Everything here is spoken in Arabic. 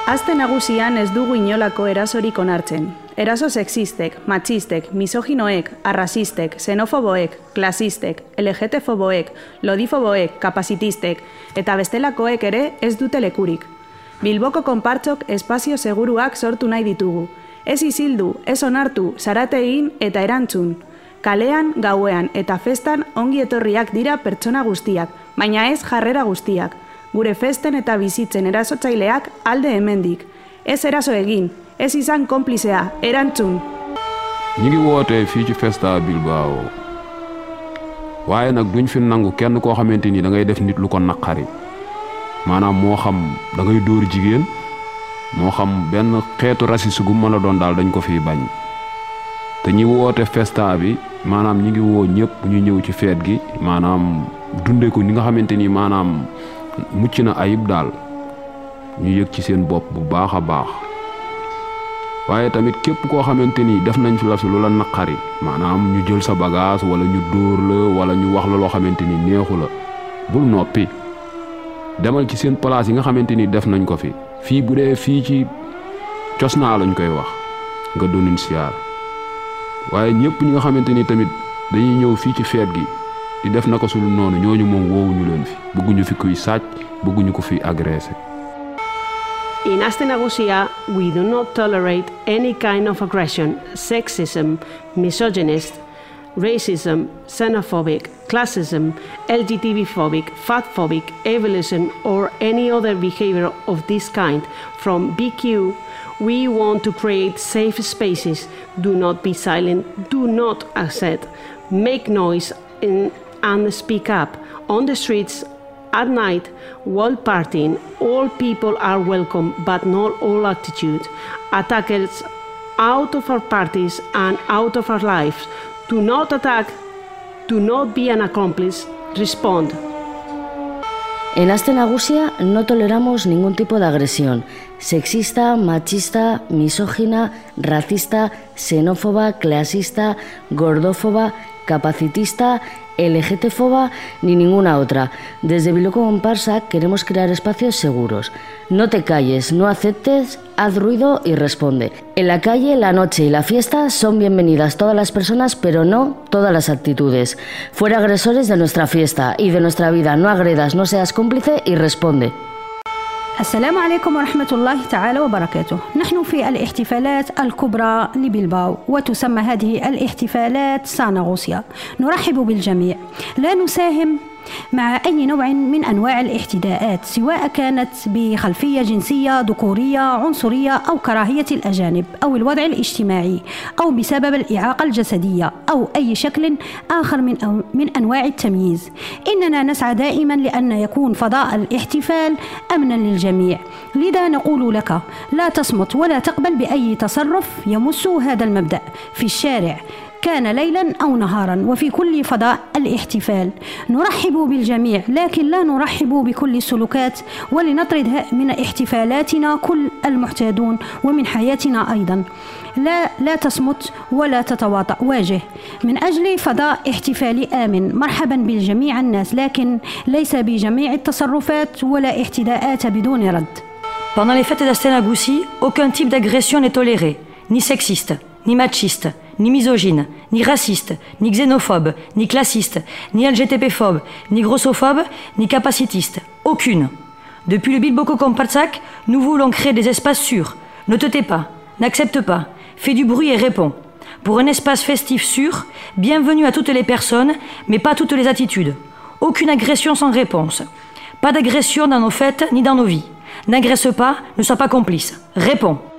Aste nagusian ez dugu inolako erasorik onartzen. Eraso sexistek, machistek, misoginoek, arrasistek, xenofoboek, klasistek, LGTfoboek, lodifoboek, kapazitistek eta bestelakoek ere ez dute lekurik. Bilboko konpartsok espazio seguruak sortu nahi ditugu. Ez isildu, ez onartu, zarate egin eta erantzun. Kalean, gauean eta festan ongi etorriak dira pertsona guztiak, baina ez jarrera guztiak. Gure festen eta bizitzen erasotzaileak alde hemendik. Ez eraso egin, ez izan konplizea, erantzun. Ñi ngi woote fii ci Festa Bilbao waaye nag duñ fi nangu kenn koo xamante ni da ngay def nit lu ko naqari maanaam moo xam da ngay dóor jigéen moo xam benn xeetu racisme gu mën a doon daal dañ ko fiy bañ te ñi woote Festa bi maanaam ñi ngi woo ñëpp ñu ñëw ci feet gi maanaam dunde ko ni nga xamante ni maanaam mucc na ayib daal ñu yëg ci seen bopp bu baax a baax waaye tamit képp koo xamante ni def nañ fi la fi lu la naqari maanaam ñu jël sa bagage wala ñu dóor la wala ñu wax la loo xamante ni neexu la bul noppi demal ci seen place yi nga xamante ni def nañ ko fi fii bu dee fii ci Cosnaa lañ koy wax nga doonuñ siyaar waaye ñëpp ñi nga xamante ni tamit dañuy ñëw fii ci feet gi di def naka sul noonu ñooñu moom woowuñu leen fi bëgguñu fi kuy sàcc bëgguñu ko fi agressé. In Aste Nagusia, we do not tolerate any kind of aggression, sexism, misogynist, racism, xenophobic, classism, LGBTphobic, fatphobic, ableism, or any other behavior of this kind. From BQ, we want to create safe spaces. Do not be silent, do not accept, make noise and speak up. On the streets, at night, while partying, all people are welcome, but not all attitude. Attackers out of our parties and out of our lives. Do not attack, do not be an accomplice, respond. En Aste Nagusia no toleramos ningún tipo de agresión, sexista, machista, misógina, racista, xenófoba, clasista, gordófoba, capacitista, LGTfoba ni ninguna otra. Desde Bilboko Konpartsak queremos crear espacios seguros. No te calles, no aceptes, haz ruido y responde. En la calle, la noche y la fiesta son bienvenidas todas las personas, pero no todas las actitudes. Fuera agresores de nuestra fiesta y de nuestra vida. No agredas, no seas cómplice y responde. السلام عليكم ورحمة الله تعالى وبركاته. نحن في الاحتفالات الكبرى لبلباو وتسمى هذه الاحتفالات سانغوسيا. نرحب بالجميع، لا نساهم مع أي نوع من أنواع الاعتداءات سواء كانت بخلفية جنسية ذكورية عنصرية أو كراهية الأجانب أو الوضع الاجتماعي أو بسبب الإعاقة الجسدية أو أي شكل آخر من أنواع التمييز. إننا نسعى دائما لأن يكون فضاء الاحتفال أمنا للجميع، لذا نقول لك لا تصمت ولا تقبل بأي تصرف يمس هذا المبدأ في الشارع كان ليلا أو نهارا وفي كل فضاء الاحتفال. نرحب بالجميع لكن لا نرحب بكل السلوكات، ولنطرد من احتفالاتنا كل المحتادون ومن حياتنا أيضا. لا تصمت ولا تتواطأ، واجه من أجل فضاء احتفالي آمن. مرحبا بالجميع الناس، لكن ليس بجميع التصرفات ولا احتداءات بدون رد. Pendant les fêtes d'Aste Nagusi, aucun type d'agression n'est toléré, ni sexiste, ni machiste, ni misogyne, ni raciste, ni xénophobe, ni classiste, ni LGTB-phobe, ni grossophobe, ni capacitiste. Aucune. Depuis le Bilboko Konpartsak, nous voulons créer des espaces sûrs. Ne te tais pas, n'accepte pas, fais du bruit et réponds. Pour un espace festif sûr, bienvenue à toutes les personnes, mais pas toutes les attitudes. Aucune agression sans réponse. Pas d'agression dans nos fêtes ni dans nos vies. N'agresse pas, ne sois pas complice. Réponds.